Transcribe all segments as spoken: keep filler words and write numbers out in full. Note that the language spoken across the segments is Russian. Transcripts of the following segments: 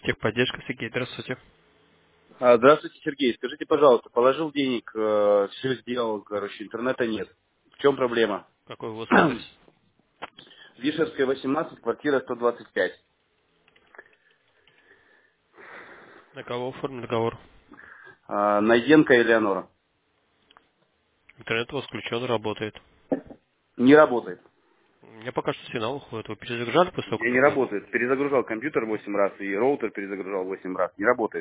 Техподдержка, Сергей, здравствуйте. А, Здравствуйте, Сергей. Скажите, пожалуйста, положил денег, все сделал, короче, интернета нет. В чем проблема? Какой у вас адрес? Вишерская, восемнадцать, квартира сто двадцать пять. На кого оформлен договор? А, Найденко Элеонора. Интернет у вас включен, работает. Не работает. У меня пока что сигнал уходит. Вы перезагружали после У того, меня как не оплатили? работает. Перезагружал компьютер восемь раз и роутер перезагружал восемь раз. Не работает.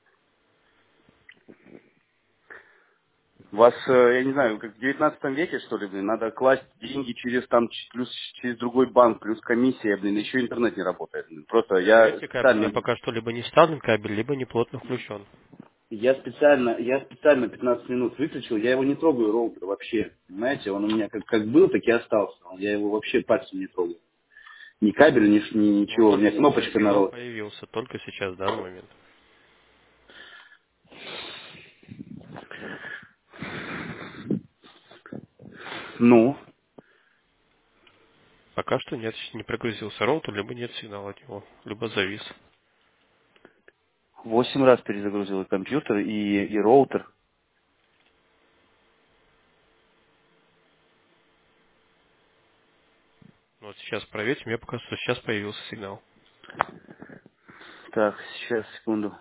У вас, э, я не знаю, как в девятнадцатом веке, что ли, блин, надо класть деньги через там, ч- плюс через другой банк, плюс комиссия, блин, еще интернет не работает. Блин. Просто я Видите, кабель у меня специально пока что либо не вставлен кабель, либо не плотно включен. Я специально, я специально пятнадцать минут выключил, я его не трогаю, роутер, вообще. Понимаете, он у меня как, как был, так и остался. Я его вообще пальцем не трогаю. Ни кабель, ни, ш- ни Но вот ничего. У только меня сейчас кнопочка на сигнал роутере. появился, только сейчас, в данный момент. Ну, Пока что нет, не прогрузился роутер, либо нет сигнала от него, либо завис. восемь раз перезагрузил и компьютер, и, и роутер. Ну, вот сейчас проверьте, мне пока что сейчас появился сигнал. Так, сейчас, секунду.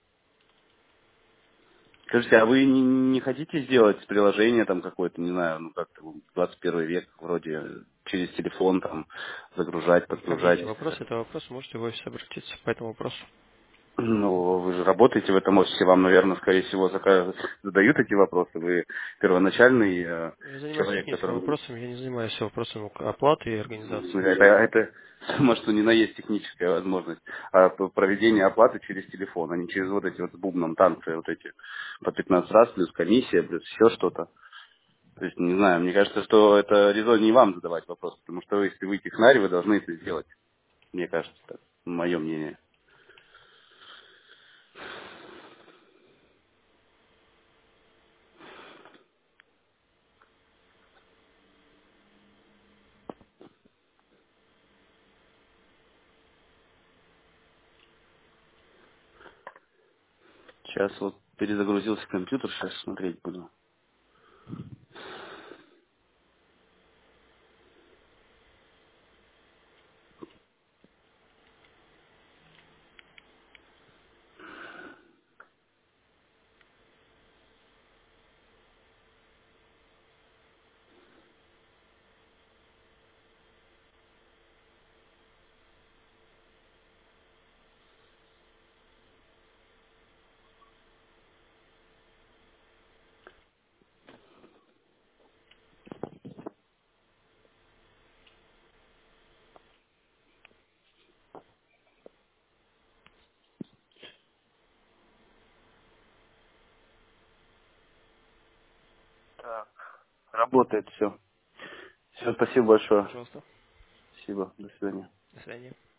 Скажите, а вы не, не хотите сделать приложение там какое-то, не знаю, ну как-то двадцать первый век, вроде через телефон там загружать, Как подгружать? видите, вопрос это вопрос, можете в офис обратиться по этому вопросу. Ну, вы же работаете в этом офисе, вам, наверное, скорее всего, зака- задают эти вопросы. Вы первоначальный э, Я занимаюсь человек, техническими который... вопросами, я не занимаюсь вопросами оплаты и Ну, организации. Это, это само, что ни на есть техническая возможность. А п- проведение оплаты через телефон, а не через вот эти вот с бубном танцы, вот эти по пятнадцать раз, плюс комиссия, плюс еще что-то. То есть, не знаю, мне кажется, что это резон не вам задавать вопрос, потому что если вы технарь, вы должны это сделать. Мне кажется, так, мое мнение. Сейчас вот перезагрузился компьютер, сейчас смотреть буду. Так, работает все. Все, спасибо большое. Пожалуйста. Спасибо. До свидания. До свидания.